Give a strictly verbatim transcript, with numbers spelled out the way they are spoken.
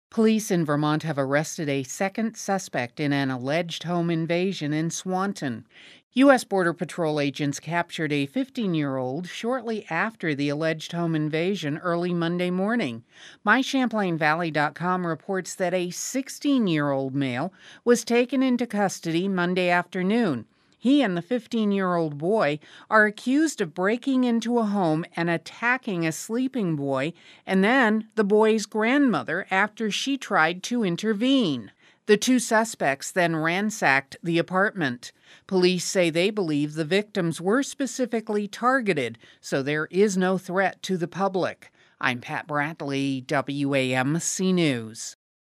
Police in Vermont have arrested a second suspect in an alleged home invasion in Swanton. U S. Border Patrol agents captured a fifteen year old shortly after the alleged home invasion early Monday morning. My Champlain Valley dot com reports that a sixteen year old male was taken into custody Monday afternoon. He and the fifteen year old boy are accused of breaking into a home and attacking a sleeping boy and then the boy's grandmother after she tried to intervene. The two suspects then ransacked the apartment. Police say they believe the victims were specifically targeted, so there is no threat to the public. I'm Pat Bradley, W A M C News.